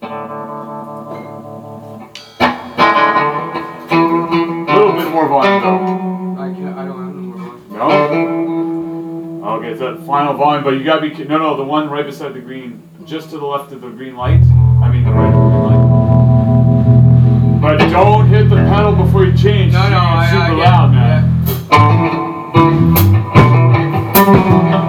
A little bit more volume though. I don't have any more volume. No? Okay, it's that final volume, but you gotta be, no, the one right beside the green, just to the left of the green light. I mean the right of the green light. But don't hit the pedal before you change. No, It's super I loud, man. Yeah.